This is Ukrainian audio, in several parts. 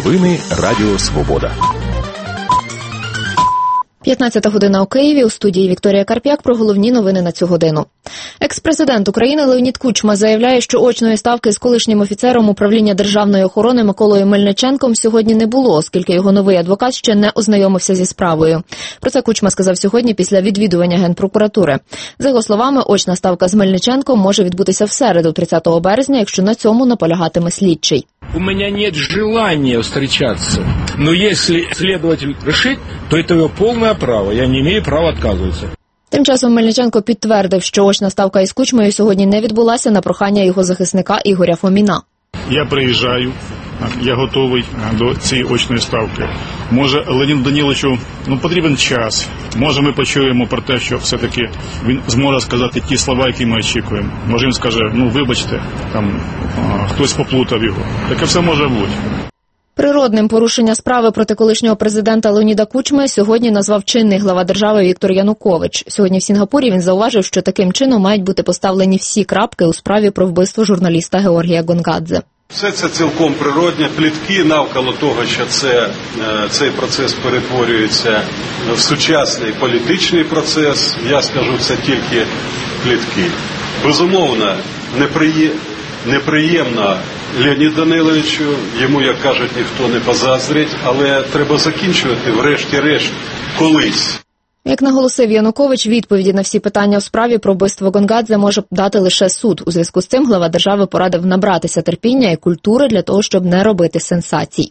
Новини Радіо Свобода. 15 година у Києві. У студії Вікторія Карп'як про головні новини на цю годину. Екс-президент України Леонід Кучма заявляє, що очної ставки з колишнім офіцером управління державної охорони Миколою Мельниченком сьогодні не було, оскільки його новий адвокат ще не ознайомився зі справою. Про це Кучма сказав сьогодні після відвідування Генпрокуратури. За його словами, очна ставка з Мельниченком може відбутися в середу, 30 березня, якщо на цьому наполягатиме слідчий. У меня нет желания встречаться, но если следователь решит, то это его полное право, я не имею права отказываться. Тим часом Мельниченко підтвердив, що очна ставка із Кучмою сьогодні не відбулася на прохання його захисника Ігоря Фоміна. Я приїжджаю, я готовий до цієї очної ставки. Може, Леоніду Даниловичу потрібен час. Може, ми почуємо про те, що все-таки він зможе сказати ті слова, які ми очікуємо. Може, він скаже, вибачте, там хтось поплутав його. Таке все може бути. Природним порушення справи проти колишнього президента Леоніда Кучми сьогодні назвав чинний глава держави Віктор Янукович. Сьогодні в Сінгапурі він зауважив, що таким чином мають бути поставлені всі крапки у справі про вбивство журналіста Георгія Гонгадзе. Все це цілком природне. Плітки навколо того, що цей процес перетворюється в сучасний політичний процес, я скажу, це тільки плітки. Безумовно, неприємно Леоніду Даниловичу, йому, як кажуть, ніхто не позаздрить, але треба закінчувати врешті-решт колись. Як наголосив Янукович, відповіді на всі питання у справі про вбивство Гонгадзе може дати лише суд. У зв'язку з цим глава держави порадив набратися терпіння і культури для того, щоб не робити сенсацій.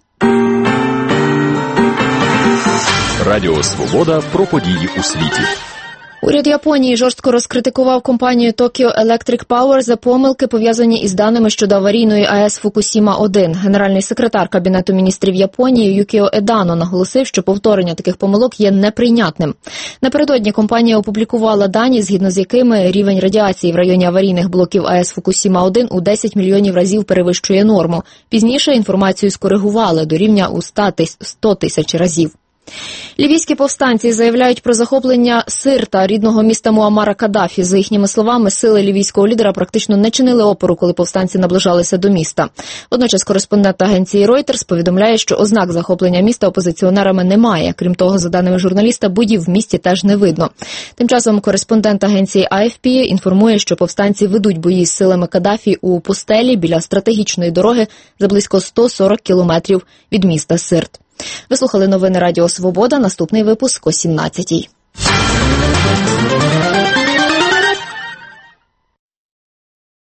Радіо Свобода про події у світі. Уряд Японії жорстко розкритикував компанію Tokyo Electric Power за помилки, пов'язані із даними щодо аварійної АЕС Фукусіма-1. Генеральний секретар Кабінету міністрів Японії Юкіо Едано наголосив, що повторення таких помилок є неприйнятним. Напередодні компанія опублікувала дані, згідно з якими рівень радіації в районі аварійних блоків АЕС Фукусіма-1 у 10 мільйонів разів перевищує норму. Пізніше інформацію скоригували до рівня у 100 тисяч разів. Лівійські повстанці заявляють про захоплення Сирта, рідного міста Муаммара Каддафі. За їхніми словами, сили лівійського лідера практично не чинили опору, коли повстанці наближалися до міста. Водночас кореспондент агенції Reuters повідомляє, що ознак захоплення міста опозиціонерами немає. Крім того, за даними журналіста, боїв в місті теж не видно. Тим часом кореспондент агенції AFP інформує, що повстанці ведуть бої з силами Каддафі у пустелі біля стратегічної дороги за близько 140 кілометрів від міста Сирт. Ви слухали новини Радіо Свобода. Наступний випуск о 17-й.